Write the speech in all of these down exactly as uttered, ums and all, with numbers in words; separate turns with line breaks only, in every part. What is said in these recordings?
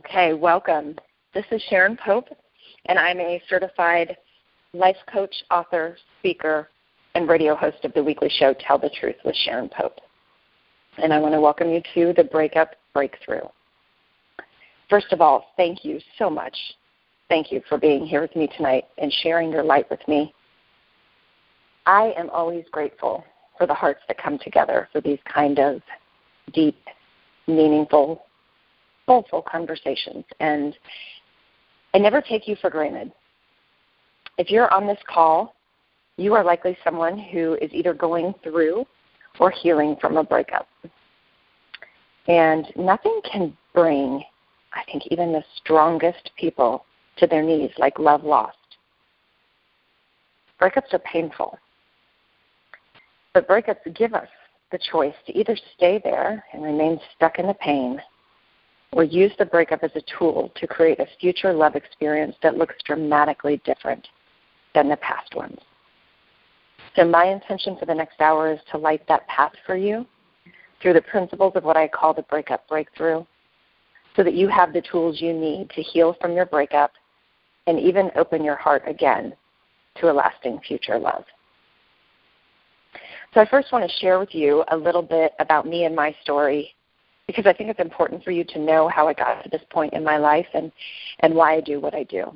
Okay, welcome. This is Sharon Pope, and I'm a certified life coach, author, speaker, and radio host of the weekly show, Tell the Truth with Sharon Pope. And I want to welcome you to the Breakup Breakthrough. First of all, thank you so much. Thank you for being here with me tonight and sharing your light with me. I am always grateful for the hearts that come together for these kind of deep, meaningful, soulful conversations. And I never take you for granted. If you're on this call, you are likely someone who is either going through or healing from a breakup. And nothing can bring, I think, even the strongest people to their knees like love lost. Breakups are painful. But breakups give us the choice to either stay there and remain stuck in the pain or use the breakup as a tool to create a future love experience that looks dramatically different than the past ones. So my intention for the next hour is to light that path for you through the principles of what I call the breakup breakthrough, so that you have the tools you need to heal from your breakup and even open your heart again to a lasting future love. So I first want to share with you a little bit about me and my story, because I think it's important for you to know how I got to this point in my life and, and why I do what I do.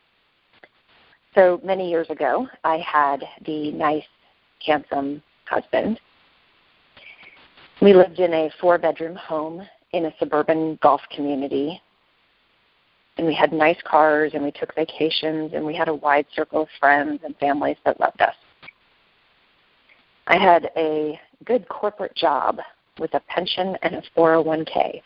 So many years ago, I had the nice, handsome husband. We lived in a four-bedroom home in a suburban golf community, and we had nice cars, and we took vacations, and we had a wide circle of friends and families that loved us. I had a good corporate job with a pension and a four oh one k.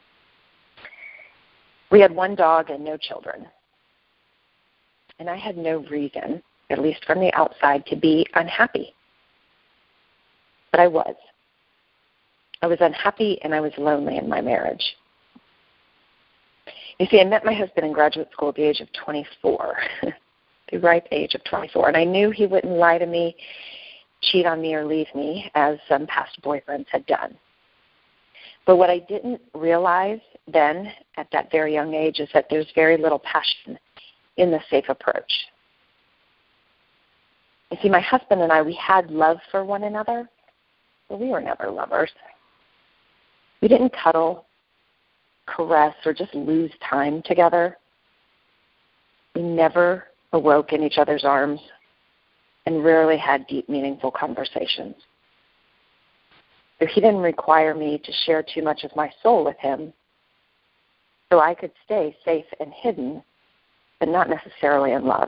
We had one dog and no children. And I had no reason, at least from the outside, to be unhappy. But I was. I was unhappy and I was lonely in my marriage. You see, I met my husband in graduate school at the age of twenty-four, the ripe age of twenty-four, and I knew he wouldn't lie to me, cheat on me, or leave me, as some past boyfriends had done. But what I didn't realize then, at that very young age, is that there's very little passion in the safe approach. You see, my husband and I, we had love for one another, but we were never lovers. We didn't cuddle, caress, or just lose time together. We never awoke in each other's arms and rarely had deep, meaningful conversations. So he didn't require me to share too much of my soul with him, so I could stay safe and hidden, but not necessarily in love.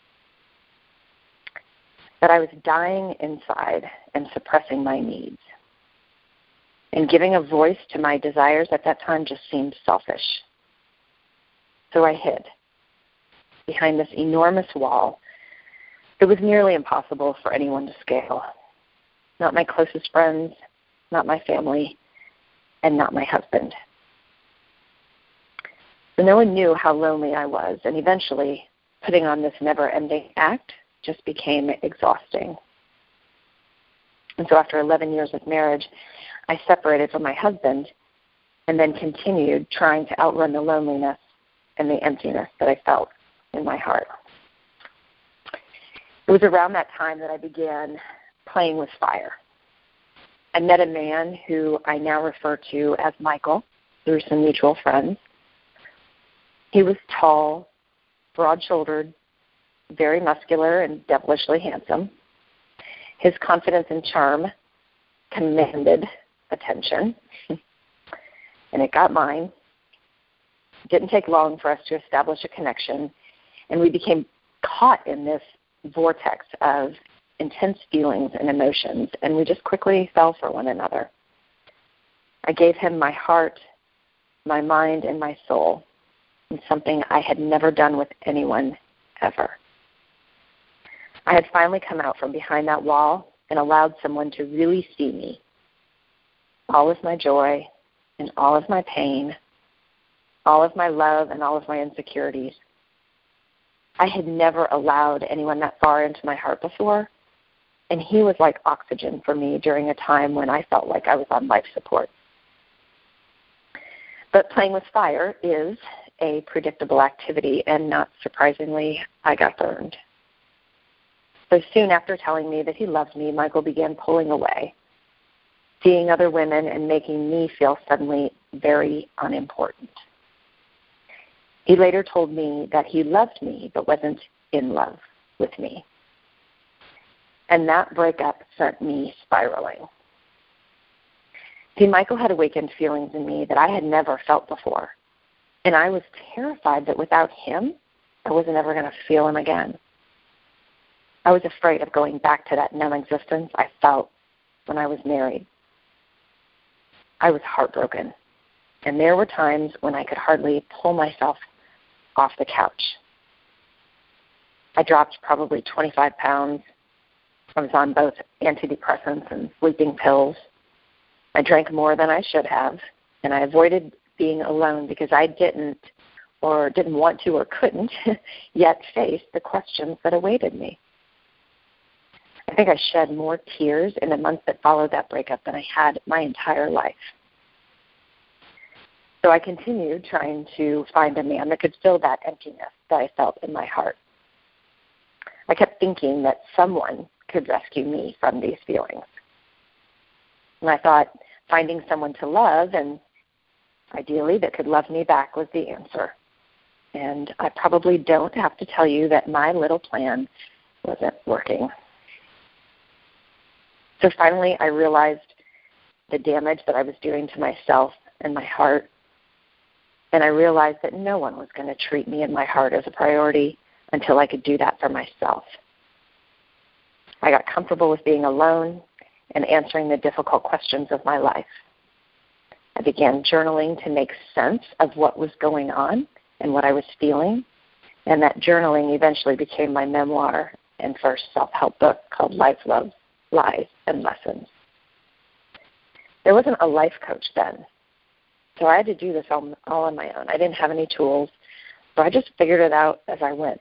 But I was dying inside and suppressing my needs. And giving a voice to my desires at that time just seemed selfish. So I hid behind this enormous wall. It was nearly impossible for anyone to scale. Not my closest friends, not my family, and not my husband. So no one knew how lonely I was, and eventually putting on this never-ending act just became exhausting. And so after eleven years of marriage, I separated from my husband and then continued trying to outrun the loneliness and the emptiness that I felt in my heart. It was around that time that I began playing with fire. I met a man who I now refer to as Michael through some mutual friends. He was tall, broad-shouldered, very muscular, and devilishly handsome. His confidence and charm commanded attention, and it got mine. It didn't take long for us to establish a connection, and we became caught in this vortex of intense feelings and emotions, and we just quickly fell for one another. I gave him my heart, my mind, and my soul, and something I had never done with anyone ever. I had finally come out from behind that wall and allowed someone to really see me, all of my joy and all of my pain, all of my love and all of my insecurities. I had never allowed anyone that far into my heart before, and he was like oxygen for me during a time when I felt like I was on life support. But playing with fire is a predictable activity, and not surprisingly, I got burned. So soon after telling me that he loved me, Michael began pulling away, seeing other women and making me feel suddenly very unimportant. He later told me that he loved me but wasn't in love with me. And that breakup sent me spiraling. See, Michael had awakened feelings in me that I had never felt before. And I was terrified that without him, I wasn't ever going to feel him again. I was afraid of going back to that numb existence I felt when I was married. I was heartbroken. And there were times when I could hardly pull myself off the couch. I dropped probably twenty-five pounds. I was on both antidepressants and sleeping pills. I drank more than I should have, and I avoided being alone because I didn't or didn't want to or couldn't yet face the questions that awaited me. I think I shed more tears in the months that followed that breakup than I had my entire life. So I continued trying to find a man that could fill that emptiness that I felt in my heart. I kept thinking that someone could rescue me from these feelings. And I thought finding someone to love, and ideally that could love me back, was the answer. And I probably don't have to tell you that my little plan wasn't working. So finally I realized the damage that I was doing to myself and my heart. And I realized that no one was going to treat me and my heart as a priority until I could do that for myself. I got comfortable with being alone and answering the difficult questions of my life. I began journaling to make sense of what was going on and what I was feeling, and that journaling eventually became my memoir and first self-help book called Life, Love, Lies, and Lessons. There wasn't a life coach then, so I had to do this all, all on my own. I didn't have any tools, so I just figured it out as I went.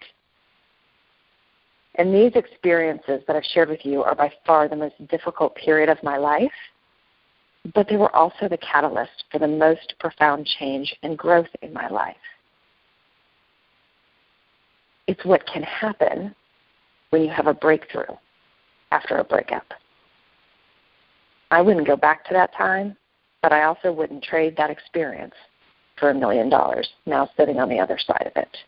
And these experiences that I've shared with you are by far the most difficult period of my life, but they were also the catalyst for the most profound change and growth in my life. It's what can happen when you have a breakthrough after a breakup. I wouldn't go back to that time, but I also wouldn't trade that experience for a million dollars, now sitting on the other side of it.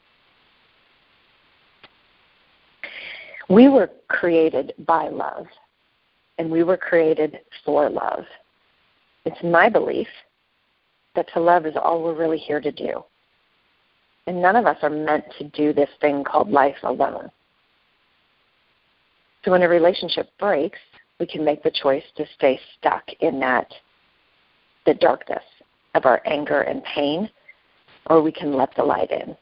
We were created by love, and we were created for love. It's my belief that to love is all we're really here to do. And none of us are meant to do this thing called life alone. So when a relationship breaks, we can make the choice to stay stuck in that, the darkness of our anger and pain, or we can let the light in.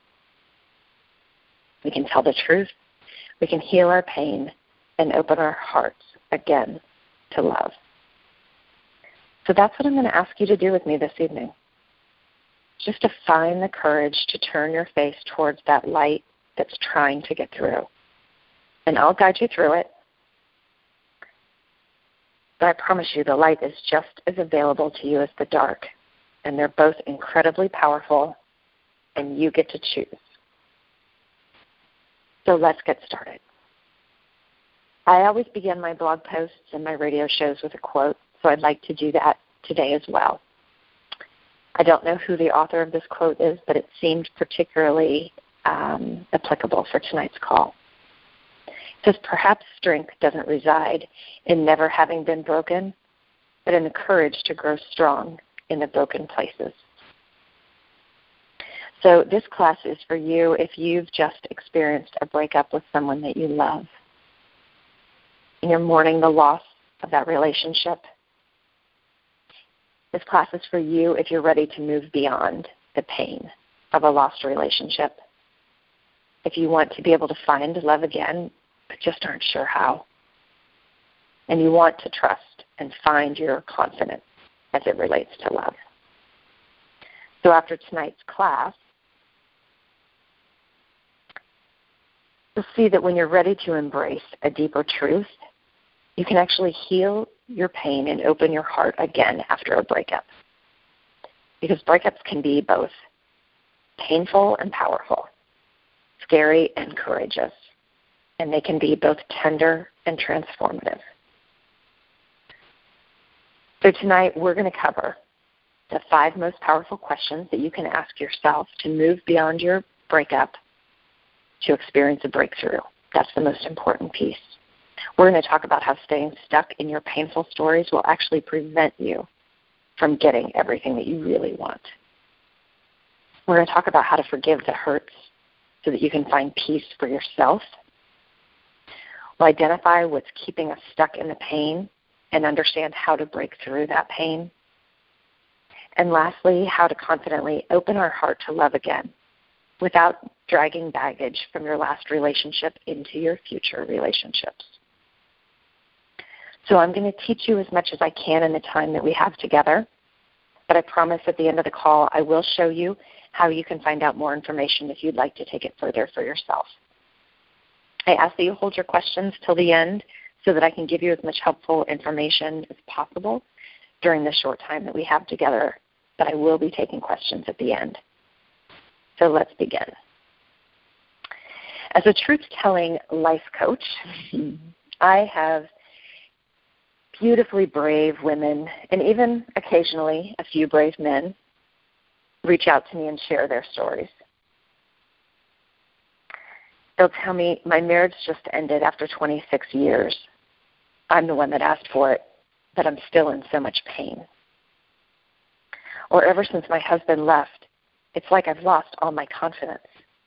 We can tell the truth. We can heal our pain and open our hearts again to love. So that's what I'm going to ask you to do with me this evening. Just to find the courage to turn your face towards that light that's trying to get through. And I'll guide you through it. But I promise you the light is just as available to you as the dark. And they're both incredibly powerful, and you get to choose. So let's get started. I always begin my blog posts and my radio shows with a quote, so I'd like to do that today as well. I don't know who the author of this quote is, but it seemed particularly um, applicable for tonight's call. It says, perhaps strength doesn't reside in never having been broken, but in the courage to grow strong in the broken places. So this class is for you if you've just experienced a breakup with someone that you love, and you're mourning the loss of that relationship. This class is for you if you're ready to move beyond the pain of a lost relationship. If you want to be able to find love again, but just aren't sure how. And you want to trust and find your confidence as it relates to love. So after tonight's class, you'll see that when you're ready to embrace a deeper truth, you can actually heal your pain and open your heart again after a breakup. Because breakups can be both painful and powerful, scary and courageous, and they can be both tender and transformative. So tonight we're going to cover the five most powerful questions that you can ask yourself to move beyond your breakup to experience a breakthrough. That's the most important piece. We're going to talk about how staying stuck in your painful stories will actually prevent you from getting everything that you really want. We're going to talk about how to forgive the hurts so that you can find peace for yourself. We'll identify what's keeping us stuck in the pain and understand how to break through that pain. And lastly, how to confidently open our heart to love again without dragging baggage from your last relationship into your future relationships. So I'm going to teach you as much as I can in the time that we have together, but I promise at the end of the call I will show you how you can find out more information if you'd like to take it further for yourself. I ask that you hold your questions till the end so that I can give you as much helpful information as possible during the short time that we have together, but I will be taking questions at the end. So let's begin. As a truth-telling life coach, I have beautifully brave women and even occasionally a few brave men reach out to me and share their stories. They'll tell me, my marriage just ended after twenty-six years. I'm the one that asked for it, but I'm still in so much pain. Or ever since my husband left, it's like I've lost all my confidence.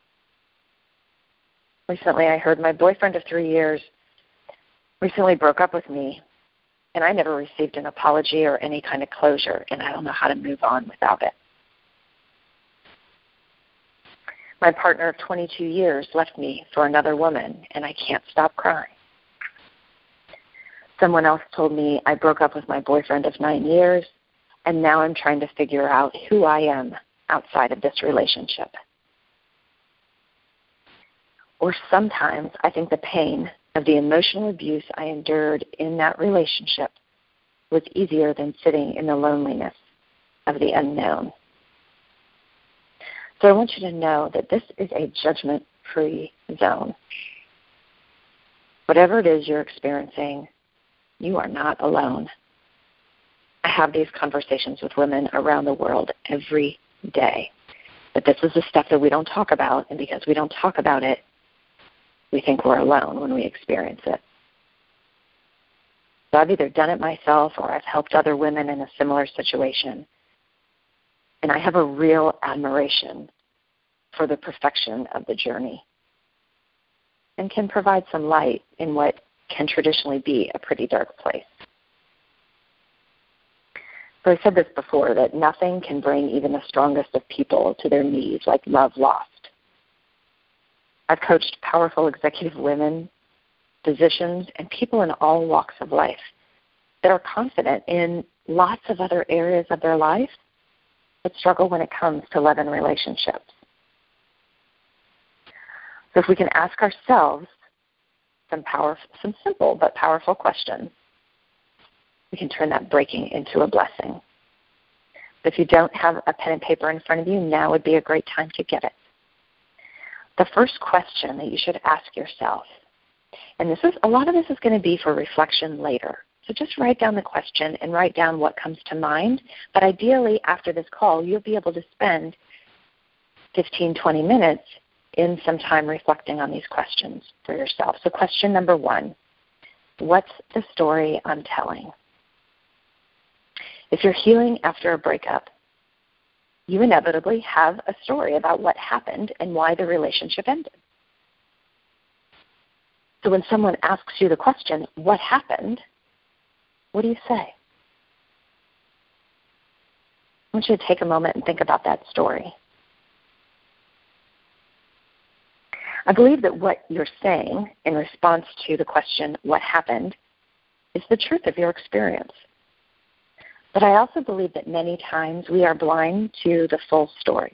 Recently I heard my boyfriend of three years recently broke up with me, and I never received an apology or any kind of closure, and I don't know how to move on without it. My partner of twenty-two years left me for another woman, and I can't stop crying. Someone else told me I broke up with my boyfriend of nine years, and now I'm trying to figure out who I am outside of this relationship. Or sometimes I think the pain of the emotional abuse I endured in that relationship was easier than sitting in the loneliness of the unknown. So I want you to know that this is a judgment-free zone. Whatever it is you're experiencing, you are not alone. I have these conversations with women around the world every day. But this is the stuff that we don't talk about, and because we don't talk about it, we think we're alone when we experience it. So I've either done it myself or I've helped other women in a similar situation. And I have a real admiration for the perfection of the journey and can provide some light in what can traditionally be a pretty dark place. So I said this before, that nothing can bring even the strongest of people to their knees like love lost. I've coached powerful executive women, physicians, and people in all walks of life that are confident in lots of other areas of their life but struggle when it comes to love and relationships. So if we can ask ourselves some powerful, some simple but powerful questions, we can turn that breaking into a blessing. If you don't have a pen and paper in front of you, now would be a great time to get it. The first question that you should ask yourself, and this is a lot of this is going to be for reflection later. So just write down the question and write down what comes to mind. But ideally, after this call, you'll be able to spend fifteen, twenty minutes in some time reflecting on these questions for yourself. So question number one, what's the story I'm telling? If you're healing after a breakup, you inevitably have a story about what happened and why the relationship ended. So when someone asks you the question, what happened, what do you say? I want you to take a moment and think about that story. I believe that what you're saying in response to the question, what happened, is the truth of your experience. But I also believe that many times we are blind to the full story.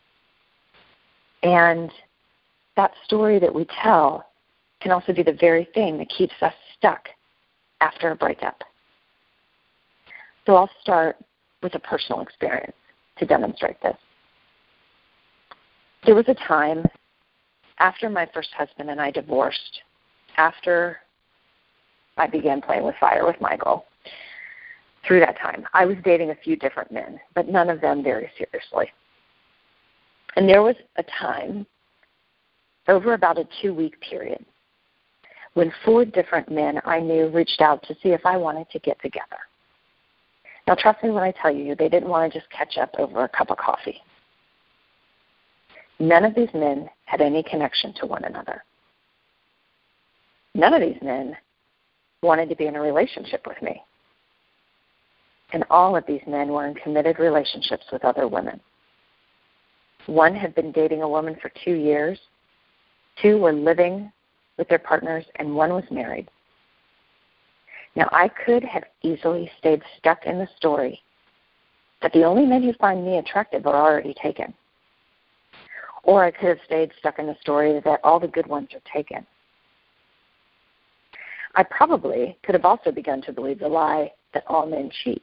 And that story that we tell can also be the very thing that keeps us stuck after a breakup. So I'll start with a personal experience to demonstrate this. There was a time after my first husband and I divorced, after I began playing with fire with Michael, through that time, I was dating a few different men, but none of them very seriously. And there was a time, over about a two-week period, when four different men I knew reached out to see if I wanted to get together. Now, trust me when I tell you, they didn't want to just catch up over a cup of coffee. None of these men had any connection to one another. None of these men wanted to be in a relationship with me. And all of these men were in committed relationships with other women. One had been dating a woman for two years. Two were living with their partners, and one was married. Now, I could have easily stayed stuck in the story that the only men who find me attractive are already taken. Or I could have stayed stuck in the story that all the good ones are taken. I probably could have also begun to believe the lie that all men cheat,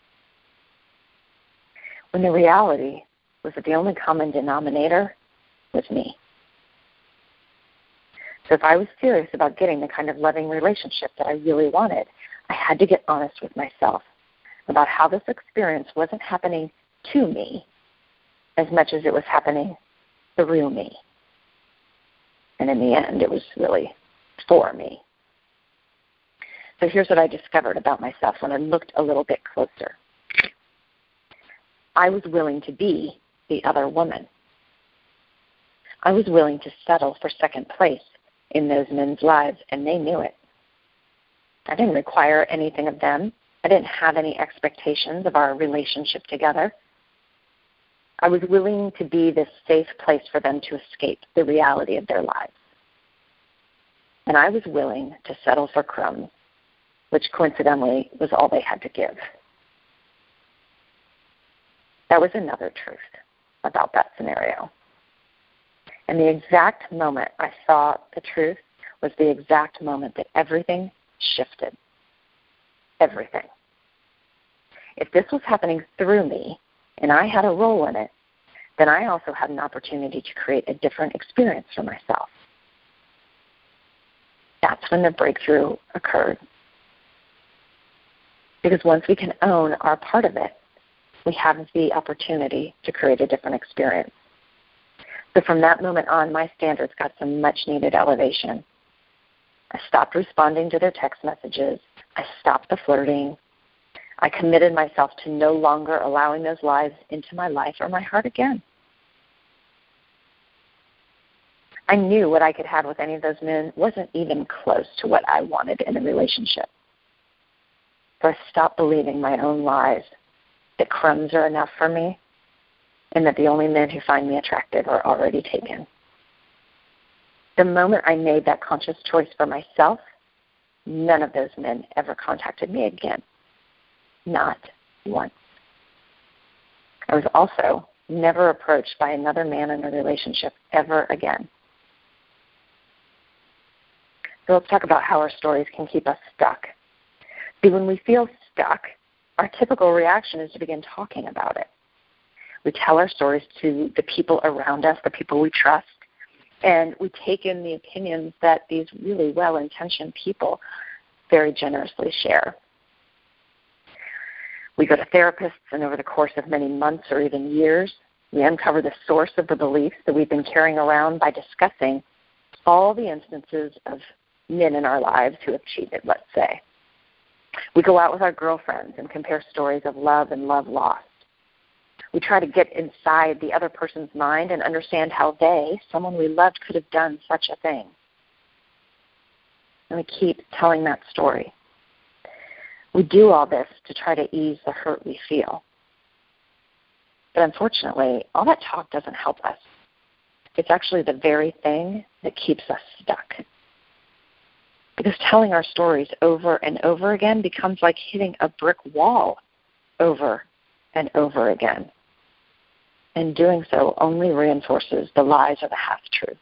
when the reality was that the only common denominator was me. So if I was serious about getting the kind of loving relationship that I really wanted, I had to get honest with myself about how this experience wasn't happening to me as much as it was happening through me. And in the end, it was really for me. So here's what I discovered about myself when I looked a little bit closer. I was willing to be the other woman. I was willing to settle for second place in those men's lives, and they knew it. I didn't require anything of them. I didn't have any expectations of our relationship together. I was willing to be this safe place for them to escape the reality of their lives. And I was willing to settle for crumbs, which coincidentally was all they had to give. That was another truth about that scenario. And the exact moment I saw the truth was the exact moment that everything shifted. Everything. If this was happening through me and I had a role in it, then I also had an opportunity to create a different experience for myself. That's when the breakthrough occurred. Because once we can own our part of it, we have the opportunity to create a different experience. So from that moment on, my standards got some much-needed elevation. I stopped responding to their text messages. I stopped the flirting. I committed myself to no longer allowing those lies into my life or my heart again. I knew what I could have with any of those men wasn't even close to what I wanted in a relationship. So I stopped believing my own lies, that crumbs are enough for me, and that the only men who find me attractive are already taken. The moment I made that conscious choice for myself, none of those men ever contacted me again. Not once. I was also never approached by another man in a relationship ever again. So let's talk about how our stories can keep us stuck. See, when we feel stuck, our typical reaction is to begin talking about it. We tell our stories to the people around us, the people we trust, and we take in the opinions that these really well-intentioned people very generously share. We go to therapists, and over the course of many months or even years, we uncover the source of the beliefs that we've been carrying around by discussing all the instances of men in our lives who have cheated, let's say. We go out with our girlfriends and compare stories of love and love lost. We try to get inside the other person's mind and understand how they, someone we loved, could have done such a thing. And we keep telling that story. We do all this to try to ease the hurt we feel. But unfortunately, all that talk doesn't help us. It's actually the very thing that keeps us stuck. Because telling our stories over and over again becomes like hitting a brick wall over and over again. And doing so only reinforces the lies or the half-truths.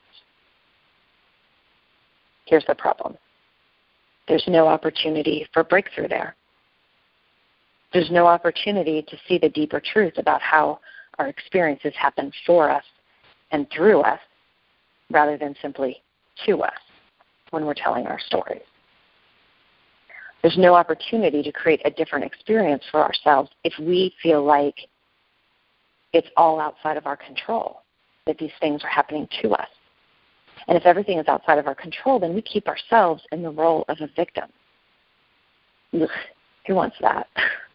Here's the problem. There's no opportunity for breakthrough there. There's no opportunity to see the deeper truth about how our experiences happen for us and through us rather than simply to us when we're telling our stories. There's no opportunity to create a different experience for ourselves if we feel like it's all outside of our control, that these things are happening to us. And if everything is outside of our control, then we keep ourselves in the role of a victim. Ugh, who wants that?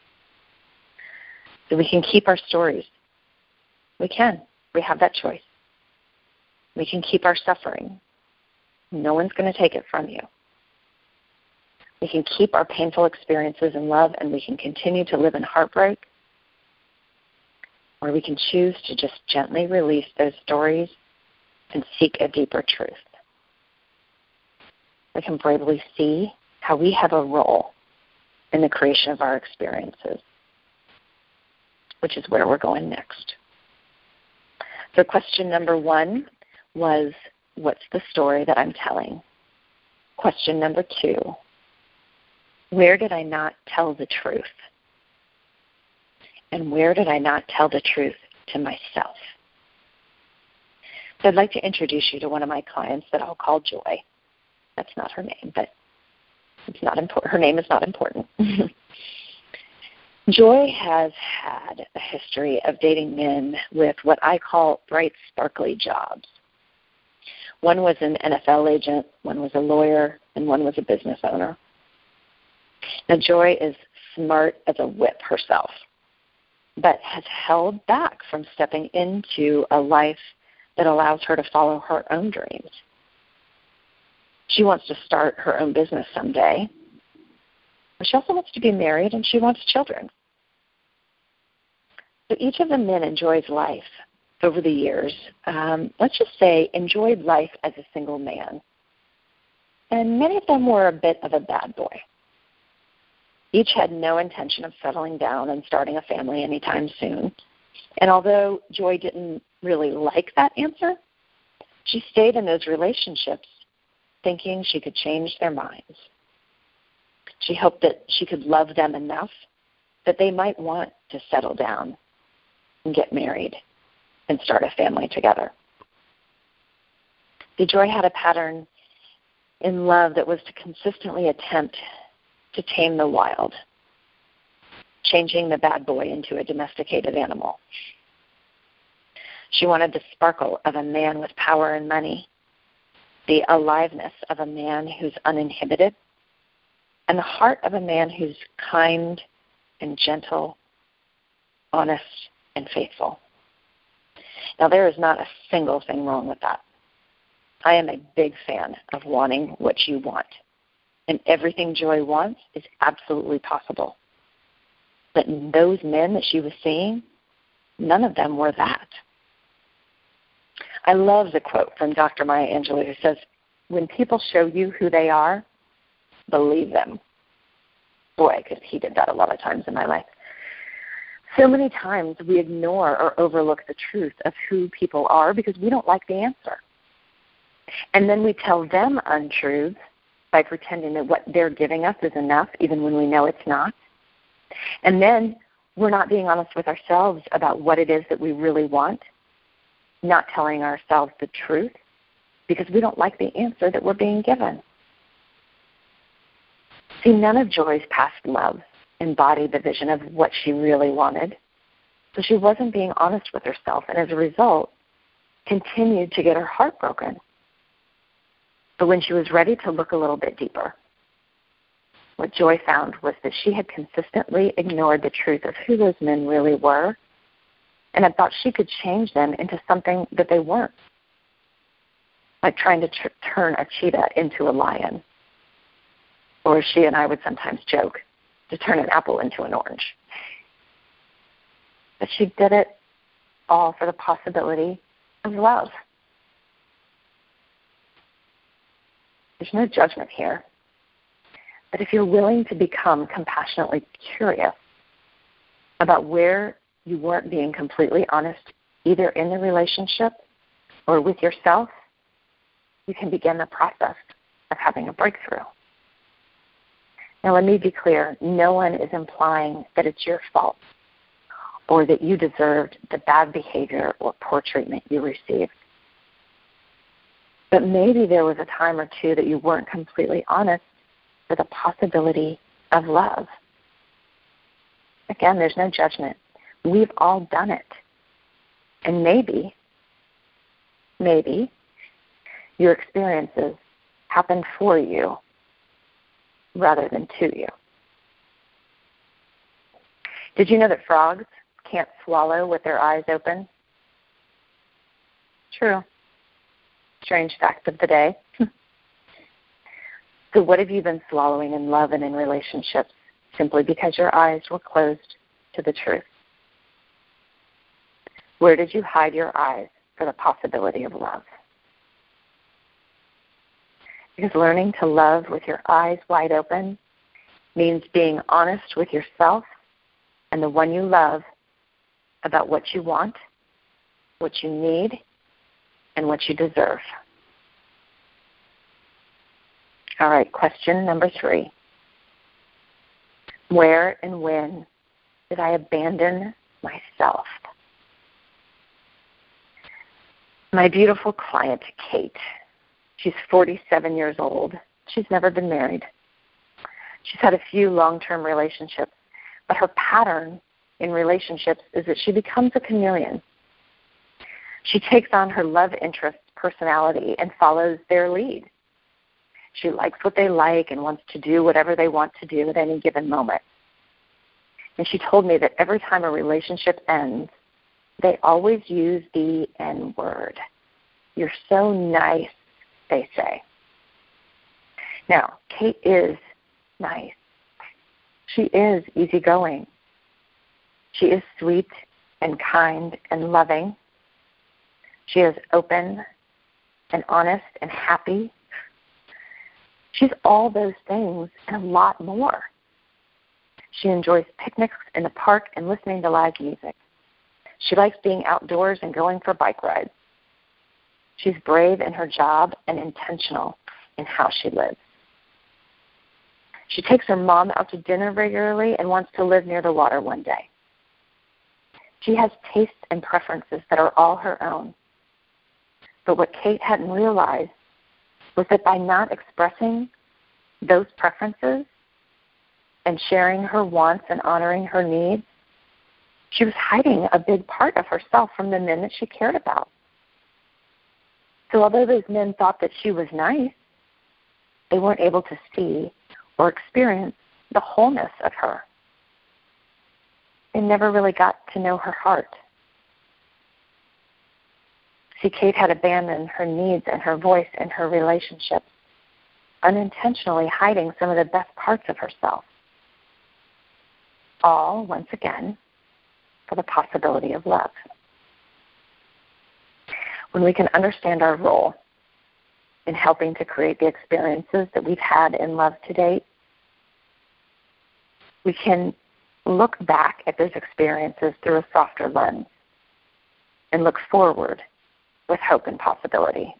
So we can keep our stories. We can. We have that choice. We can keep our suffering. No one's going to take it from you. We can keep our painful experiences in love, and we can continue to live in heartbreak. Or we can choose to just gently release those stories and seek a deeper truth. We can bravely see how we have a role in the creation of our experiences, which is where we're going next. So question number one was, what's the story that I'm telling? Question number two, where did I not tell the truth? And where did I not tell the truth to myself? So I'd like to introduce you to one of my clients that I'll call Joy. That's not her name, but it's not important. Her name is not important. Joy has had a history of dating men with what I call bright, sparkly jobs. One was an N F L agent, one was a lawyer, and one was a business owner. Now, Joy is smart as a whip herself, but has held back from stepping into a life that allows her to follow her own dreams. She wants to start her own business someday, but she also wants to be married and she wants children. So each of the men in Joy's life over the years, um, let's just say, enjoyed life as a single man. And many of them were a bit of a bad boy. Each had no intention of settling down and starting a family anytime soon. And although Joy didn't really like that answer, she stayed in those relationships thinking she could change their minds. She hoped that she could love them enough that they might want to settle down and get married and start a family together. The Joy had a pattern in love that was to consistently attempt to tame the wild, changing the bad boy into a domesticated animal. She wanted the sparkle of a man with power and money, the aliveness of a man who's uninhibited, and the heart of a man who's kind and gentle, honest and faithful. Now, there is not a single thing wrong with that. I am a big fan of wanting what you want, and everything Joy wants is absolutely possible. But in those men that she was seeing, none of them were that. I love the quote from Doctor Maya Angelou who says, when people show you who they are, believe them. Boy, because he did that a lot of times in my life. So many times we ignore or overlook the truth of who people are because we don't like the answer. And then we tell them untruths by pretending that what they're giving us is enough, even when we know it's not. And then we're not being honest with ourselves about what it is that we really want, not telling ourselves the truth because we don't like the answer that we're being given. See, none of Joy's past loves embodied the vision of what she really wanted, so she wasn't being honest with herself, and as a result, continued to get her heart broken. But when she was ready to look a little bit deeper, what Joy found was that she had consistently ignored the truth of who those men really were and had thought she could change them into something that they weren't, like trying to tr- turn a cheetah into a lion. Or as she and I would sometimes joke, to turn an apple into an orange. But she did it all for the possibility of love. There's no judgment here. But if you're willing to become compassionately curious about where you weren't being completely honest, either in the relationship or with yourself, you can begin the process of having a breakthrough. Now, let me be clear. No one is implying that it's your fault or that you deserved the bad behavior or poor treatment you received. But maybe there was a time or two that you weren't completely honest with the possibility of love. Again, there's no judgment. We've all done it. And maybe, maybe, your experiences happened for you rather than to you. Did you know that frogs can't swallow with their eyes open? True. Strange fact of the day. So what have you been swallowing in love and in relationships simply because your eyes were closed to the truth? Where did you hide your eyes for the possibility of love? Because learning to love with your eyes wide open means being honest with yourself and the one you love about what you want, what you need, and what you deserve. All right, question number three. Where and when did I abandon myself? My beautiful client, Kate, she's forty-seven years old. She's never been married. She's had a few long-term relationships, but her pattern in relationships is that she becomes a chameleon. She takes on her love interest's personality and follows their lead. She likes what they like and wants to do whatever they want to do at any given moment. And she told me that every time a relationship ends, they always use the N word. You're so nice, they say. Now, Kate is nice. She is easygoing. She is sweet and kind and loving. She is open and honest and happy. She's all those things and a lot more. She enjoys picnics in the park and listening to live music. She likes being outdoors and going for bike rides. She's brave in her job and intentional in how she lives. She takes her mom out to dinner regularly and wants to live near the water one day. She has tastes and preferences that are all her own. But what Kate hadn't realized was that by not expressing those preferences and sharing her wants and honoring her needs, she was hiding a big part of herself from the men that she cared about. So although those men thought that she was nice, they weren't able to see or experience the wholeness of her. They never really got to know her heart. See, Kate had abandoned her needs and her voice in her relationships, unintentionally hiding some of the best parts of herself. All, once again, for the possibility of love. When we can understand our role in helping to create the experiences that we've had in love to date, we can look back at those experiences through a softer lens and look forward with hope and possibility.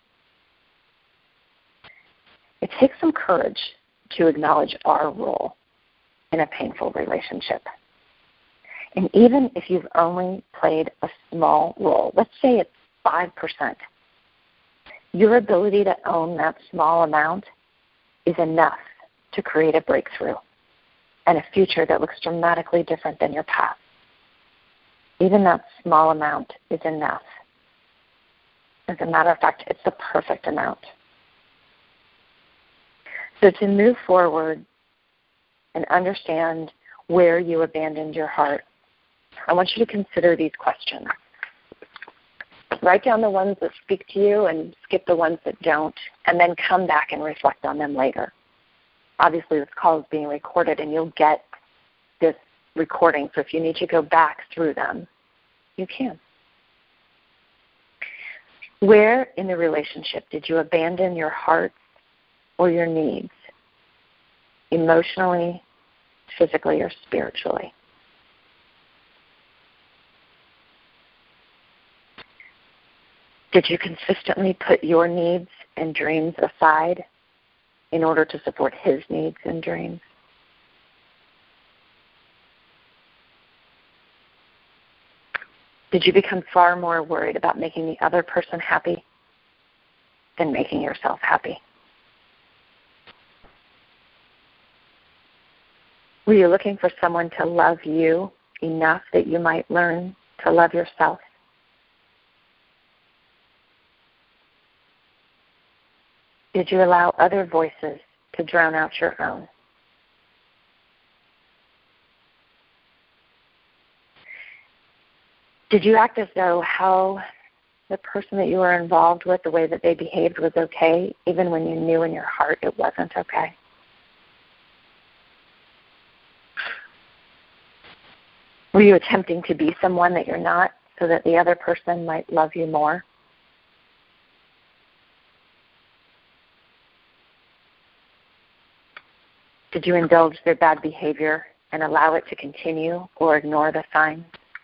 It takes some courage to acknowledge our role in a painful relationship. And even if you've only played a small role, let's say it's five percent, your ability to own that small amount is enough to create a breakthrough and a future that looks dramatically different than your past. Even that small amount is enough. As a matter of fact, it's the perfect amount. So to move forward and understand where you abandoned your heart, I want you to consider these questions. Write down the ones that speak to you and skip the ones that don't, and then come back and reflect on them later. Obviously, this call is being recorded, and you'll get this recording, so if you need to go back through them, you can. Where in the relationship did you abandon your heart or your needs, emotionally, physically, or spiritually? Did you consistently put your needs and dreams aside in order to support his needs and dreams? Did you become far more worried about making the other person happy than making yourself happy? Were you looking for someone to love you enough that you might learn to love yourself? Did you allow other voices to drown out your own? Did you act as though how the person that you were involved with, the way that they behaved was okay, even when you knew in your heart it wasn't okay? Were you attempting to be someone that you're not so that the other person might love you more? Did you indulge their bad behavior and allow it to continue or ignore the signs?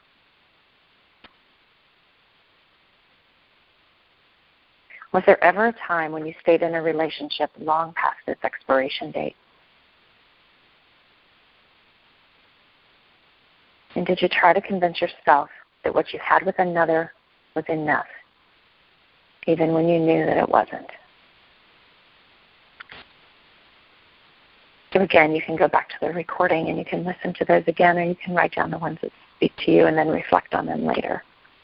Was there ever a time when you stayed in a relationship long past its expiration date? And did you try to convince yourself that what you had with another was enough, even when you knew that it wasn't? So again, you can go back to the recording and you can listen to those again, or you can write down the ones that speak to you and then reflect on them later.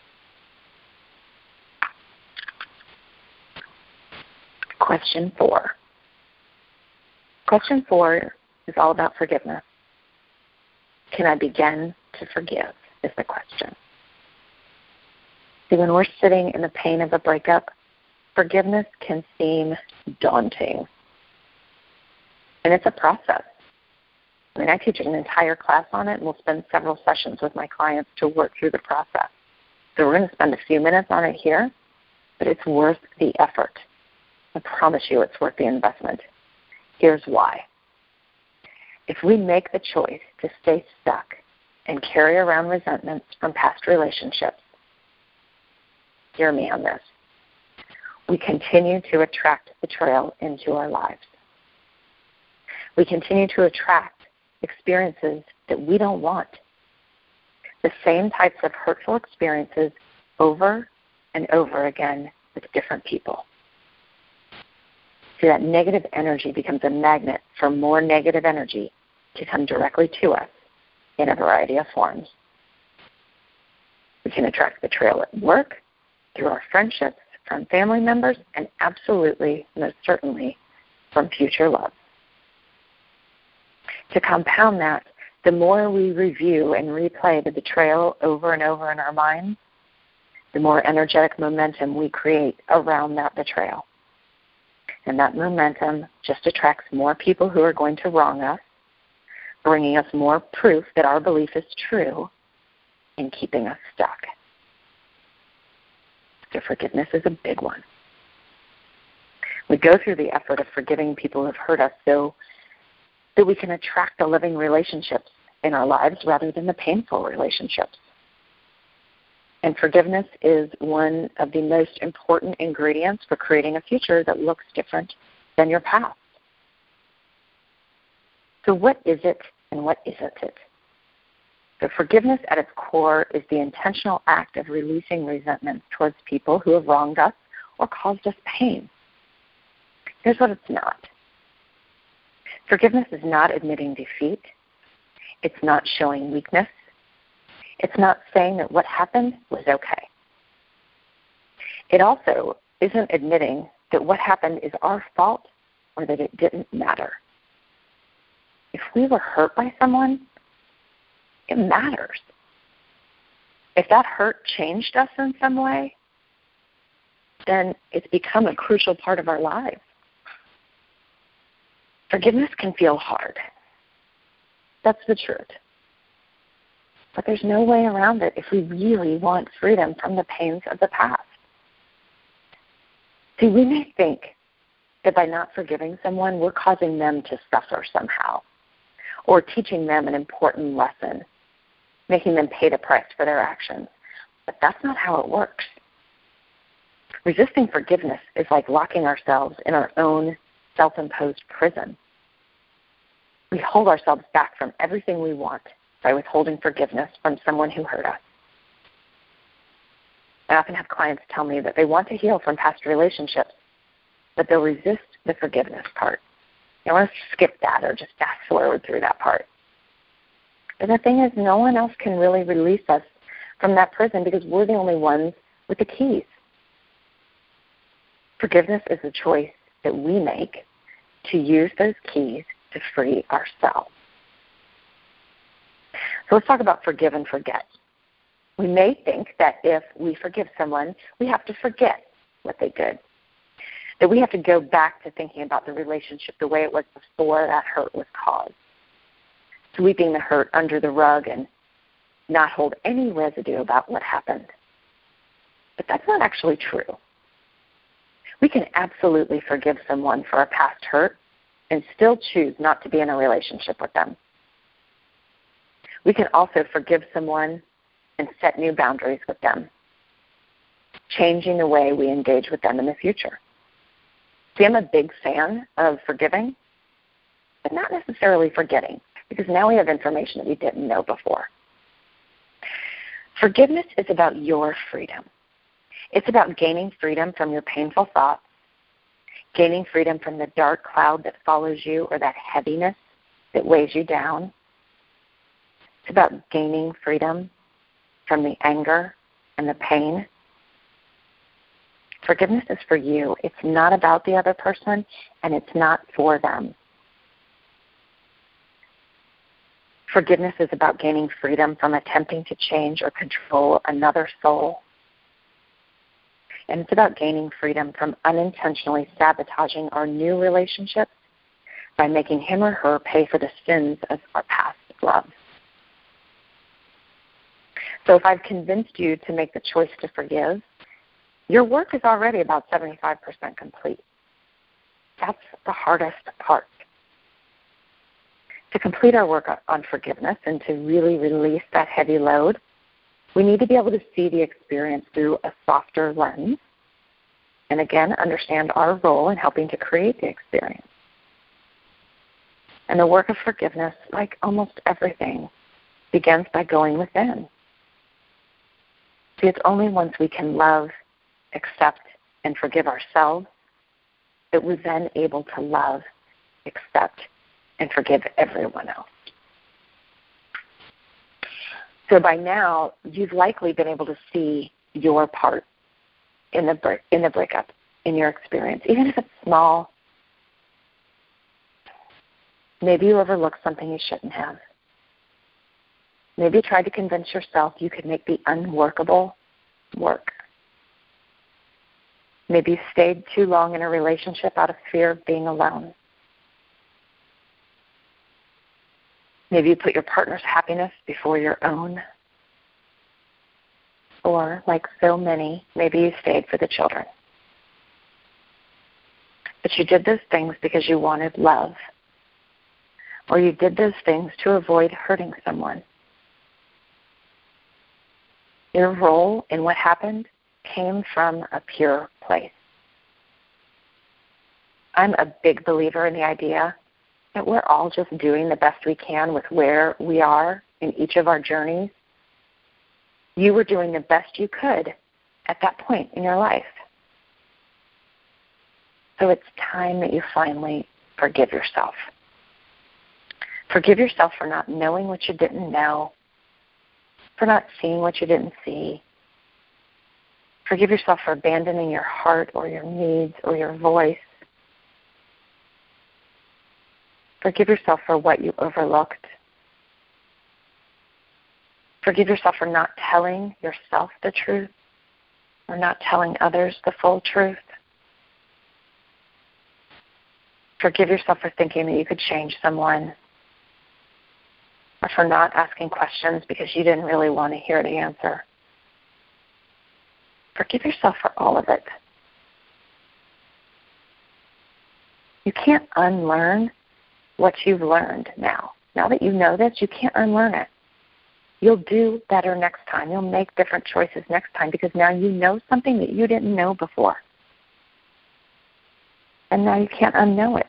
Question four. Question four is all about forgiveness. Can I begin to forgive is the question. See, when we're sitting in the pain of a breakup, forgiveness can seem daunting. And it's a process. I mean, I teach an entire class on it, and we'll spend several sessions with my clients to work through the process. So we're going to spend a few minutes on it here, but it's worth the effort. I promise you it's worth the investment. Here's why. If we make the choice to stay stuck and carry around resentments from past relationships, hear me on this, we continue to attract betrayal into our lives. We continue to attract experiences that we don't want. The same types of hurtful experiences over and over again with different people. See, that negative energy becomes a magnet for more negative energy to come directly to us in a variety of forms. We can attract betrayal at work, through our friendships, from family members, and absolutely, most certainly, from future love. To compound that, the more we review and replay the betrayal over and over in our minds, the more energetic momentum we create around that betrayal. And that momentum just attracts more people who are going to wrong us, bringing us more proof that our belief is true and keeping us stuck. So forgiveness is a big one. We go through the effort of forgiving people who have hurt us so that we can attract the living relationships in our lives rather than the painful relationships. And forgiveness is one of the most important ingredients for creating a future that looks different than your past. So what is it and what isn't it? So forgiveness at its core is the intentional act of releasing resentment towards people who have wronged us or caused us pain. Here's what it's not. Forgiveness is not admitting defeat. It's not showing weakness. It's not saying that what happened was okay. It also isn't admitting that what happened is our fault or that it didn't matter. If we were hurt by someone, it matters. If that hurt changed us in some way, then it's become a crucial part of our lives. Forgiveness can feel hard. That's the truth. But there's no way around it if we really want freedom from the pains of the past. See, we may think that by not forgiving someone, we're causing them to suffer somehow, or teaching them an important lesson, making them pay the price for their actions. But that's not how it works. Resisting forgiveness is like locking ourselves in our own self-imposed prison. We hold ourselves back from everything we want by withholding forgiveness from someone who hurt us. I often have clients tell me that they want to heal from past relationships, but they'll resist the forgiveness part. They want to skip that or just fast forward through that part. But the thing is, no one else can really release us from that prison because we're the only ones with the keys. Forgiveness is a choice that we make to use those keys to free ourselves. So let's talk about forgive and forget. We may think that if we forgive someone, we have to forget what they did, that we have to go back to thinking about the relationship the way it was before that hurt was caused, sweeping the hurt under the rug and not hold any residue about what happened. But that's not actually true. We can absolutely forgive someone for a past hurt and still choose not to be in a relationship with them. We can also forgive someone and set new boundaries with them, changing the way we engage with them in the future. See, I'm a big fan of forgiving, but not necessarily forgetting, because now we have information that we didn't know before. Forgiveness is about your freedom. It's about gaining freedom from your painful thoughts, gaining freedom from the dark cloud that follows you or that heaviness that weighs you down. It's about gaining freedom from the anger and the pain. Forgiveness is for you. It's not about the other person, and it's not for them. Forgiveness is about gaining freedom from attempting to change or control another soul. And it's about gaining freedom from unintentionally sabotaging our new relationships by making him or her pay for the sins of our past love. So if I've convinced you to make the choice to forgive, your work is already about seventy-five percent complete. That's the hardest part. To complete our work on forgiveness and to really release that heavy load, we need to be able to see the experience through a softer lens and, again, understand our role in helping to create the experience. And the work of forgiveness, like almost everything, begins by going within. See, it's only once we can love, accept, and forgive ourselves that we're then able to love, accept, and forgive everyone else. So by now, you've likely been able to see your part in the break, in the breakup, in your experience, even if it's small. Maybe you overlooked something you shouldn't have. Maybe you tried to convince yourself you could make the unworkable work. Maybe you stayed too long in a relationship out of fear of being alone. Maybe you put your partner's happiness before your own. Or, like so many, maybe you stayed for the children. But you did those things because you wanted love. Or you did those things to avoid hurting someone. Your role in what happened came from a pure place. I'm a big believer in the idea that we're all just doing the best we can with where we are in each of our journeys. You were doing the best you could at that point in your life. So it's time that you finally forgive yourself. Forgive yourself for not knowing what you didn't know, for not seeing what you didn't see. Forgive yourself for abandoning your heart or your needs or your voice. Forgive yourself for what you overlooked. Forgive yourself for not telling yourself the truth or not telling others the full truth. Forgive yourself for thinking that you could change someone or for not asking questions because you didn't really want to hear the answer. Forgive yourself for all of it. You can't unlearn what you've learned now. Now that you know this, you can't unlearn it. You'll do better next time. You'll make different choices next time because now you know something that you didn't know before. And now you can't unknow it.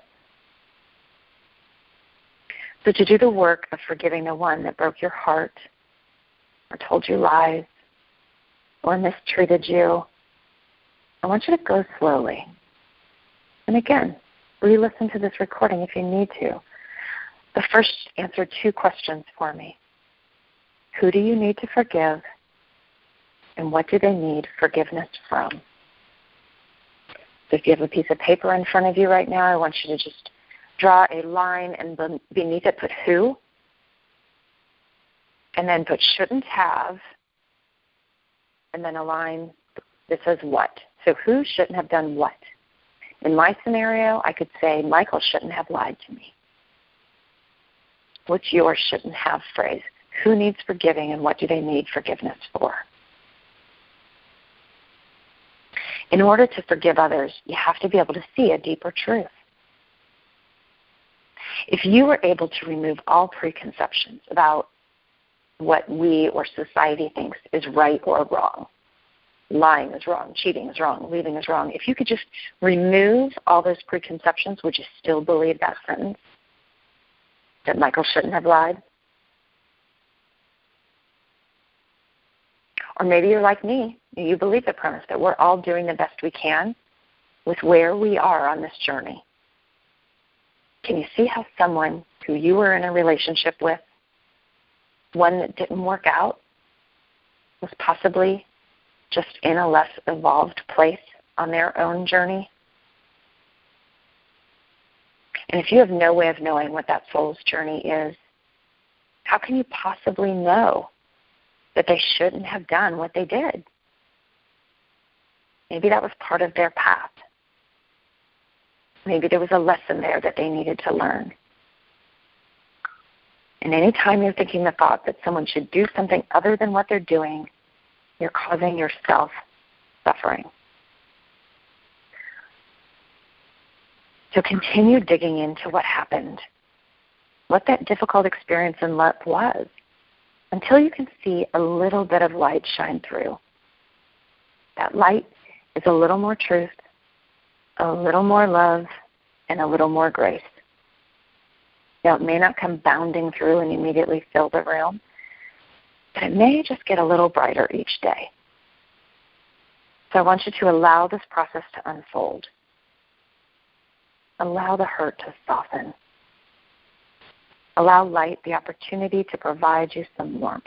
So to do the work of forgiving the one that broke your heart or told you lies or mistreated you, I want you to go slowly. And again, re-listen to this recording if you need to. But first, answer two questions for me. Who do you need to forgive? And what do they need forgiveness from? So if you have a piece of paper in front of you right now, I want you to just draw a line and beneath it put who, and then put shouldn't have, and then a line that says what. So who shouldn't have done what? In my scenario, I could say Michael shouldn't have lied to me. What's your shouldn't have phrase? Who needs forgiving and what do they need forgiveness for? In order to forgive others, you have to be able to see a deeper truth. If you were able to remove all preconceptions about what we or society thinks is right or wrong, lying is wrong, cheating is wrong, leaving is wrong, if you could just remove all those preconceptions, would you still believe that sentence? That Michael shouldn't have lied? Or maybe you're like me. You believe the premise that we're all doing the best we can with where we are on this journey. Can you see how someone who you were in a relationship with, one that didn't work out, was possibly just in a less evolved place on their own journey? And if you have no way of knowing what that soul's journey is, how can you possibly know that they shouldn't have done what they did? Maybe that was part of their path. Maybe there was a lesson there that they needed to learn. And any time you're thinking the thought that someone should do something other than what they're doing, you're causing yourself suffering. So continue digging into what happened, what that difficult experience in love was, until you can see a little bit of light shine through. That light is a little more truth, a little more love, and a little more grace. Now, it may not come bounding through and immediately fill the room, but it may just get a little brighter each day. So I want you to allow this process to unfold. Allow the hurt to soften. Allow light the opportunity to provide you some warmth.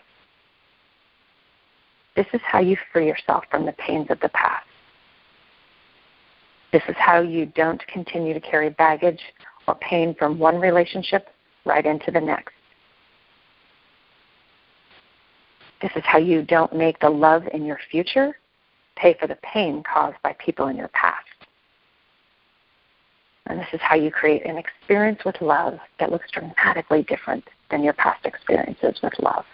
This is how you free yourself from the pains of the past. This is how you don't continue to carry baggage or pain from one relationship right into the next. This is how you don't make the love in your future pay for the pain caused by people in your past. And this is how you create an experience with love that looks dramatically different than your past experiences with love.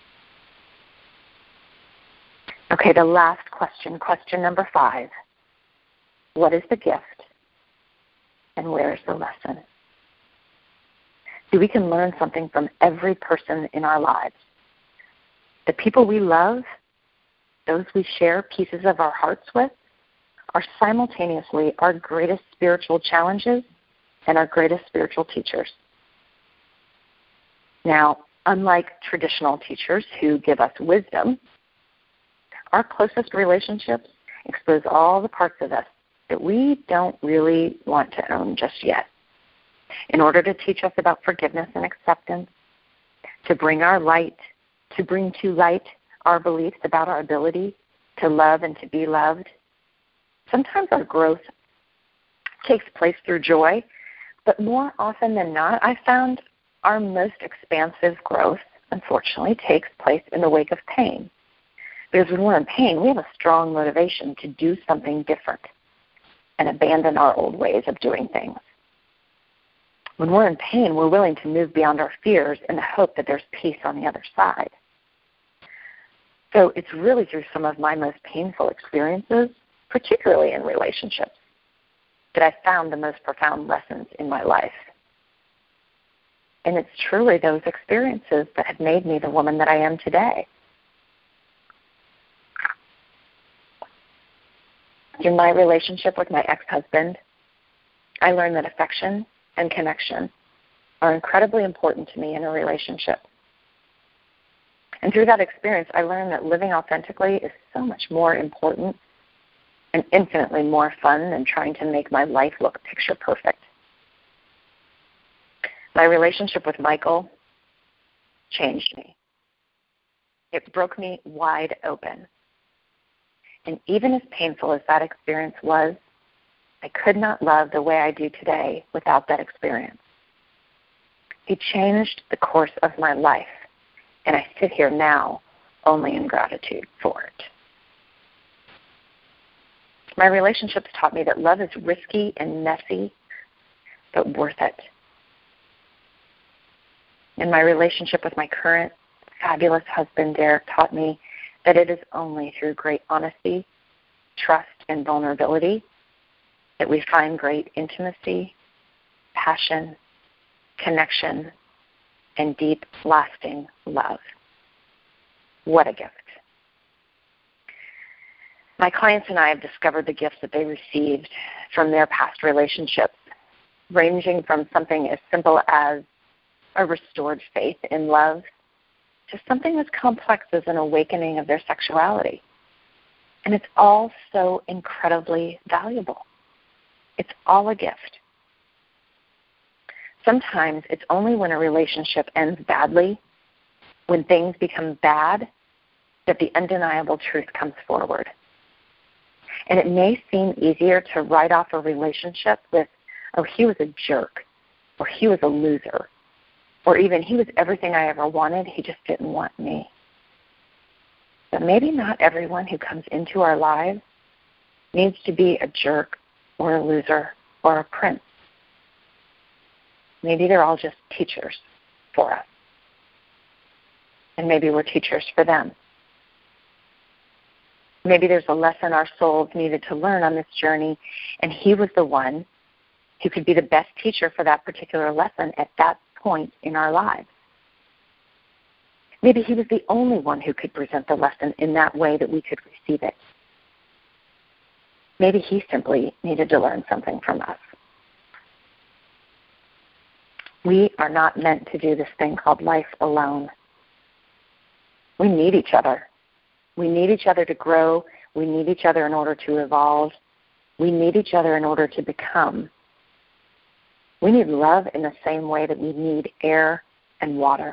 Okay, the last question, question number five. What is the gift and where is the lesson? See, we can learn something from every person in our lives. The people we love, those we share pieces of our hearts with, are simultaneously our greatest spiritual challenges and our greatest spiritual teachers. Now, unlike traditional teachers who give us wisdom, our closest relationships expose all the parts of us that we don't really want to own just yet. In order to teach us about forgiveness and acceptance, to bring our light, to bring to light our beliefs about our ability to love and to be loved, sometimes our growth takes place through joy, but more often than not, I found our most expansive growth, unfortunately, takes place in the wake of pain. Because when we're in pain, we have a strong motivation to do something different and abandon our old ways of doing things. When we're in pain, we're willing to move beyond our fears in the hope that there's peace on the other side. So it's really through some of my most painful experiences, particularly in relationships, that I found the most profound lessons in my life. And it's truly those experiences that have made me the woman that I am today. In my relationship with my ex-husband, I learned that affection and connection are incredibly important to me in a relationship. And through that experience, I learned that living authentically is so much more important and infinitely more fun than trying to make my life look picture perfect. My relationship with Michael changed me. It broke me wide open. And even as painful as that experience was, I could not love the way I do today without that experience. He changed the course of my life, and I sit here now only in gratitude for it. My relationships taught me that love is risky and messy, but worth it. And my relationship with my current fabulous husband, Derek, taught me that it is only through great honesty, trust, and vulnerability that we find great intimacy, passion, connection, and deep, lasting love. What a gift. My clients and I have discovered the gifts that they received from their past relationships, ranging from something as simple as a restored faith in love to something as complex as an awakening of their sexuality. And it's all so incredibly valuable. It's all a gift. Sometimes it's only when a relationship ends badly, when things become bad, that the undeniable truth comes forward. And it may seem easier to write off a relationship with, oh, he was a jerk, or he was a loser, or even he was everything I ever wanted, he just didn't want me. But maybe not everyone who comes into our lives needs to be a jerk or a loser or a prince. Maybe they're all just teachers for us. And maybe we're teachers for them. Maybe there's a lesson our souls needed to learn on this journey, and he was the one who could be the best teacher for that particular lesson at that point in our lives. Maybe he was the only one who could present the lesson in that way that we could receive it. Maybe he simply needed to learn something from us. We are not meant to do this thing called life alone. We need each other. We need each other to grow. We need each other in order to evolve. We need each other in order to become. We need love in the same way that we need air and water.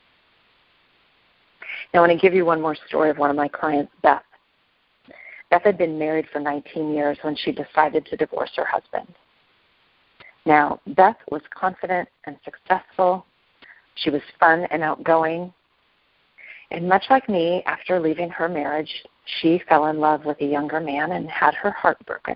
Now, I want to give you one more story of one of my clients, Beth. Beth had been married for nineteen years when she decided to divorce her husband. Now, Beth was confident and successful. She was fun and outgoing. And much like me, after leaving her marriage, she fell in love with a younger man and had her heart broken.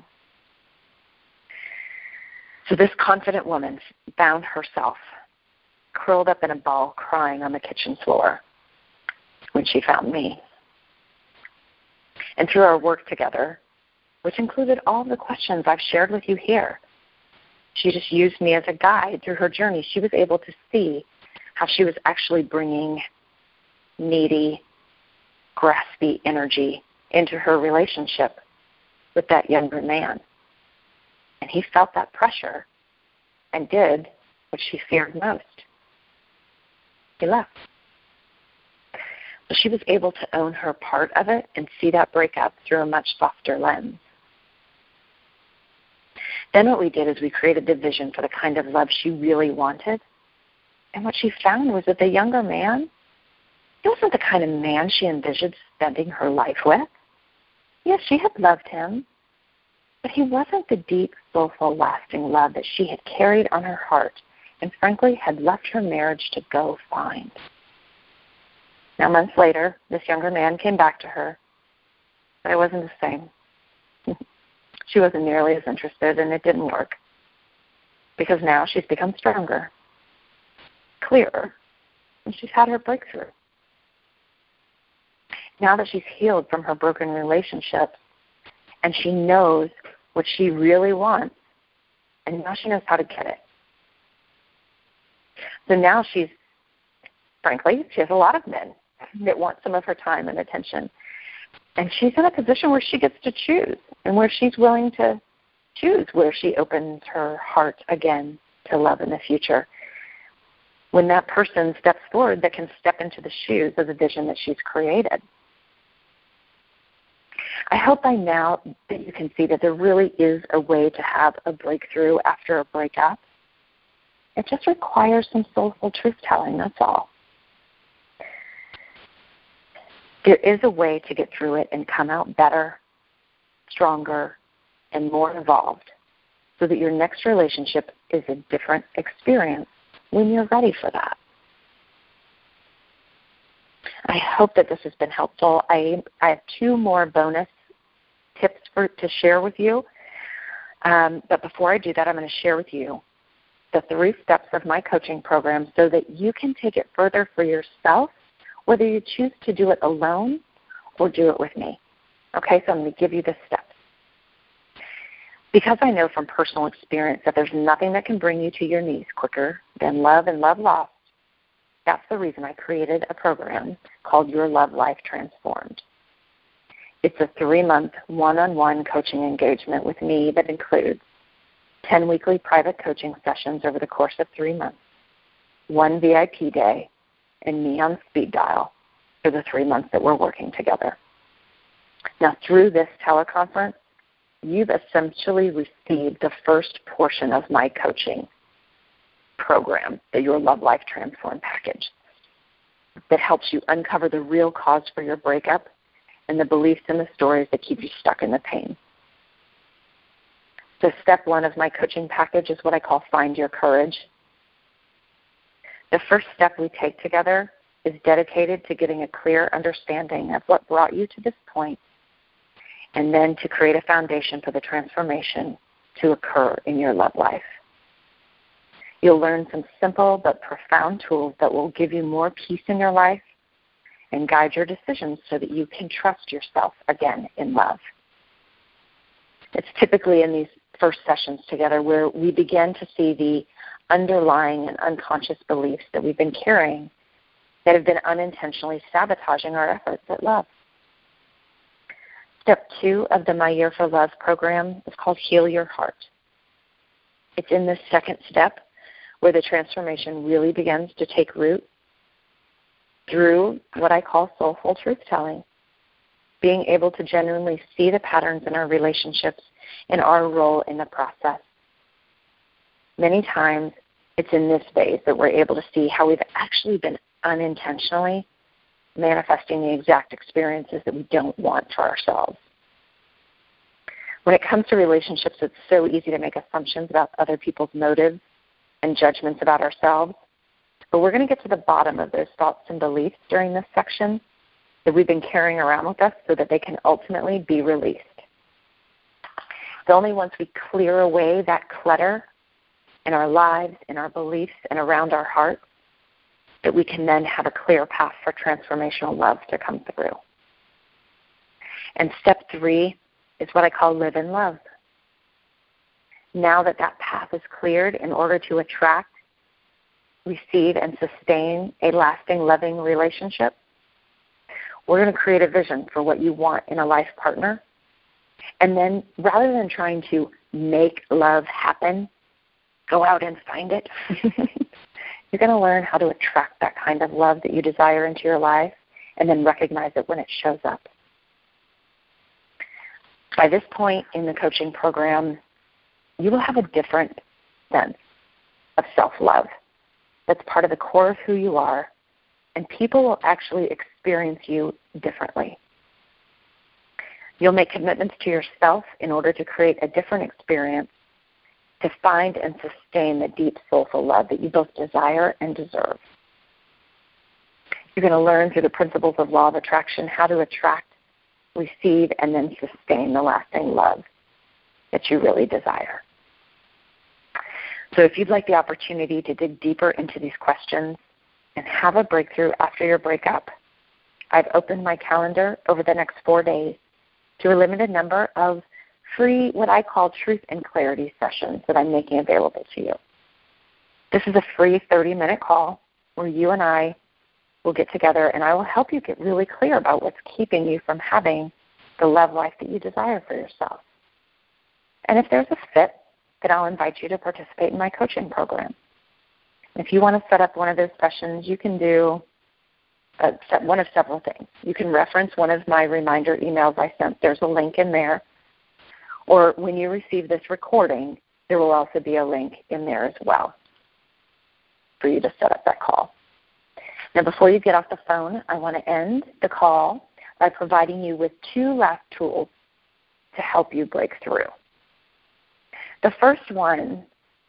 So this confident woman found herself curled up in a ball crying on the kitchen floor when she found me. And through our work together, which included all the questions I've shared with you here, she just used me as a guide through her journey. She was able to see how she was actually bringing needy, graspy energy into her relationship with that younger man. And he felt that pressure and did what she feared most. He left. So she was able to own her part of it and see that breakup through a much softer lens. Then what we did is we created the vision for the kind of love she really wanted. And what she found was that the younger man, he wasn't the kind of man she envisioned spending her life with. Yes, she had loved him, but he wasn't the deep, soulful, lasting love that she had carried on her heart and frankly had left her marriage to go find. Now, months later, this younger man came back to her, but it wasn't the same. She wasn't nearly as interested, and it didn't work because now she's become stronger, clearer, and she's had her breakthrough. Now that she's healed from her broken relationships and she knows what she really wants, and now she knows how to get it. So now she's, frankly, she has a lot of men that want some of her time and attention. And she's in a position where she gets to choose and where she's willing to choose where she opens her heart again to love in the future. When that person steps forward that can step into the shoes of the vision that she's created. I hope by now that you can see that there really is a way to have a breakthrough after a breakup. It just requires some soulful truth-telling, that's all. There is a way to get through it and come out better, stronger, and more evolved so that your next relationship is a different experience when you're ready for that. I hope that this has been helpful. I, I have two more bonus tips for, to share with you. Um, but before I do that, I'm going to share with you the three steps of my coaching program so that you can take it further for yourself, whether you choose to do it alone or do it with me. Okay, so I'm going to give you the steps. Because I know from personal experience that there's nothing that can bring you to your knees quicker than love and love lost, that's the reason I created a program called Your Love Life Transformed. It's a three-month one-on-one coaching engagement with me that includes ten weekly private coaching sessions over the course of three months, one V I P day, and me on speed dial for the three months that we're working together. Now, through this teleconference, you've essentially received the first portion of my coaching program, the Your Love Life Transformed package, that helps you uncover the real cause for your breakup and the beliefs and the stories that keep you stuck in the pain. So step one of my coaching package is what I call Find Your Courage. The first step we take together is dedicated to getting a clear understanding of what brought you to this point, and then to create a foundation for the transformation to occur in your love life. You'll learn some simple but profound tools that will give you more peace in your life and guide your decisions so that you can trust yourself again in love. It's typically in these first sessions together where we begin to see the underlying and unconscious beliefs that we've been carrying that have been unintentionally sabotaging our efforts at love. Step two of the My Year for Love program is called Heal Your Heart. It's in this second step where the transformation really begins to take root through what I call soulful truth-telling, being able to genuinely see the patterns in our relationships and our role in the process. Many times it's in this phase that we're able to see how we've actually been unintentionally manifesting the exact experiences that we don't want for ourselves. When it comes to relationships, it's so easy to make assumptions about other people's motives and judgments about ourselves. But we're going to get to the bottom of those thoughts and beliefs during this section that we've been carrying around with us so that they can ultimately be released. It's only once we clear away that clutter in our lives, in our beliefs, and around our hearts that we can then have a clear path for transformational love to come through. And step three is what I call live in love. Now that that path is cleared, in order to attract, receive, and sustain a lasting, loving relationship, we're going to create a vision for what you want in a life partner. And then rather than trying to make love happen, go out and find it. You're going to learn how to attract that kind of love that you desire into your life and then recognize it when it shows up. By this point in the coaching program, you will have a different sense of self-love that's part of the core of who you are, and people will actually experience you differently. You'll make commitments to yourself in order to create a different experience to find and sustain the deep, soulful love that you both desire and deserve. You're going to learn through the principles of law of attraction how to attract, receive, and then sustain the lasting love that you really desire. So if you'd like the opportunity to dig deeper into these questions and have a breakthrough after your breakup, I've opened my calendar over the next four days to a limited number of free, what I call truth and clarity sessions that I'm making available to you. This is a free thirty-minute call where you and I will get together and I will help you get really clear about what's keeping you from having the love life that you desire for yourself. And if there's a fit, then I'll invite you to participate in my coaching program. If you want to set up one of those sessions, you can do uh, one of several things. You can reference one of my reminder emails I sent. There's a link in there. Or when you receive this recording, there will also be a link in there as well for you to set up that call. Now, before you get off the phone, I want to end the call by providing you with two last tools to help you break through. The first one,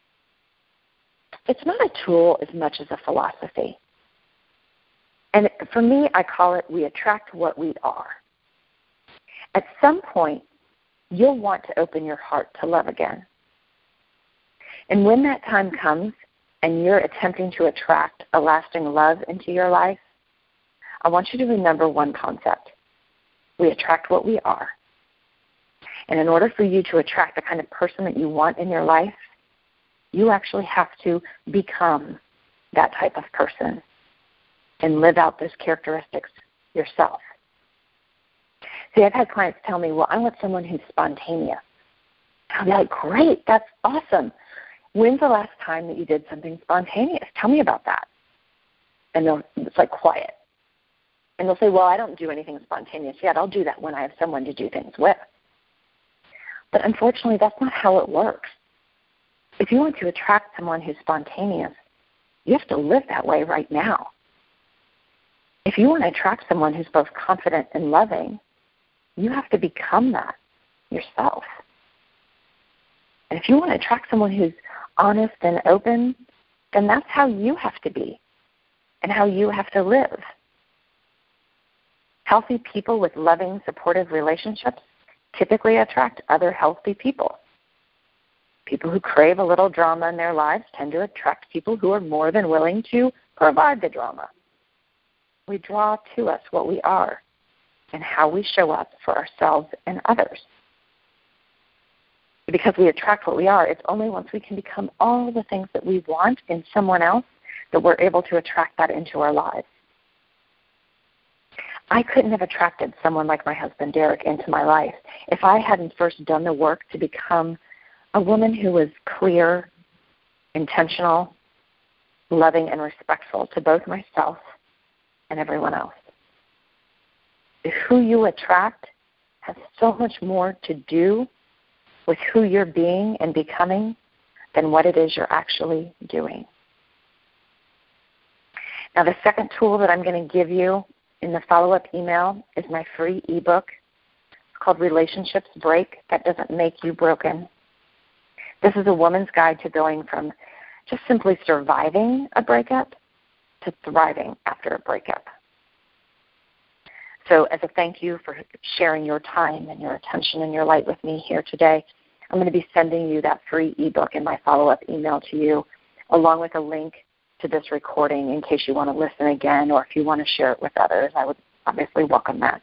it's not a tool as much as a philosophy. And for me, I call it we attract what we are. At some point, you'll want to open your heart to love again. And when that time comes and you're attempting to attract a lasting love into your life, I want you to remember one concept. We attract what we are. And in order for you to attract the kind of person that you want in your life, you actually have to become that type of person and live out those characteristics yourself. See, I've had clients tell me, well, I want someone who's spontaneous. I'll be like, great, that's awesome. When's the last time that you did something spontaneous? Tell me about that. And they'll, it's like quiet. And they'll say, well, I don't do anything spontaneous yet. I'll do that when I have someone to do things with. But unfortunately, that's not how it works. If you want to attract someone who's spontaneous, you have to live that way right now. If you want to attract someone who's both confident and loving, you have to become that yourself. And if you want to attract someone who's honest and open, then that's how you have to be and how you have to live. Healthy people with loving, supportive relationships typically attract other healthy people. People who crave a little drama in their lives tend to attract people who are more than willing to provide the drama. We draw to us what we are and how we show up for ourselves and others. Because we attract what we are, it's only once we can become all the things that we want in someone else that we're able to attract that into our lives. I couldn't have attracted someone like my husband, Derek, into my life if I hadn't first done the work to become a woman who was clear, intentional, loving, and respectful to both myself and everyone else. Who you attract has so much more to do with who you're being and becoming than what it is you're actually doing. Now, the second tool that I'm going to give you in the follow-up email is my free ebook. It's called Relationships Break That Doesn't Make You Broken. This is a woman's guide to going from just simply surviving a breakup to thriving after a breakup. So as a thank you for sharing your time and your attention and your light with me here today, I'm going to be sending you that free ebook in my follow-up email to you, along with a link to this recording in case you want to listen again or if you want to share it with others. I would obviously welcome that.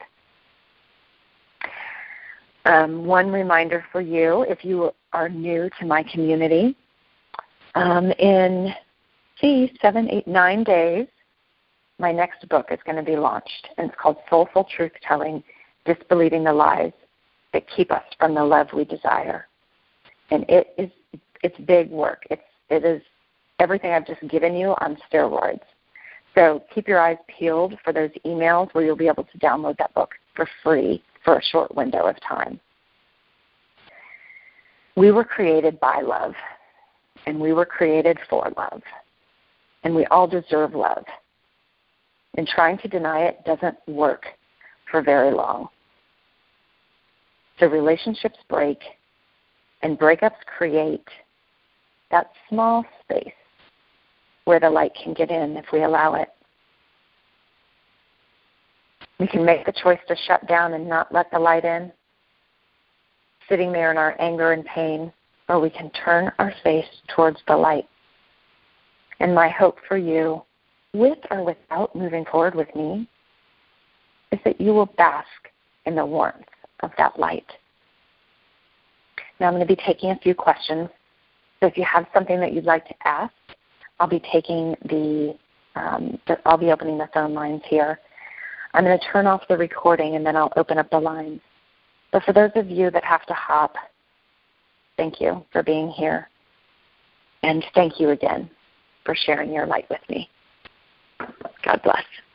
Um, one reminder for you, if you are new to my community, um, in, see, seven, eight, nine days, my next book is going to be launched, and it's called Soulful Truth-Telling, Disbelieving the Lies That Keep Us from the Love We Desire. And it is, it's big work. It's, it is everything I've just given you on steroids. So keep your eyes peeled for those emails where you'll be able to download that book for free for a short window of time. We were created by love, and we were created for love, and we all deserve love. And trying to deny it doesn't work for very long. So relationships break, and breakups create that small space where the light can get in if we allow it. We can make the choice to shut down and not let the light in, sitting there in our anger and pain, or we can turn our face towards the light. And my hope for you, with or without moving forward with me, is that you will bask in the warmth of that light. Now I'm going to be taking a few questions. So if you have something that you'd like to ask, I'll be taking the, um, the I'll be opening the phone lines here. I'm going to turn off the recording and then I'll open up the lines. But for those of you that have to hop, thank you for being here. And thank you again for sharing your light with me. God bless.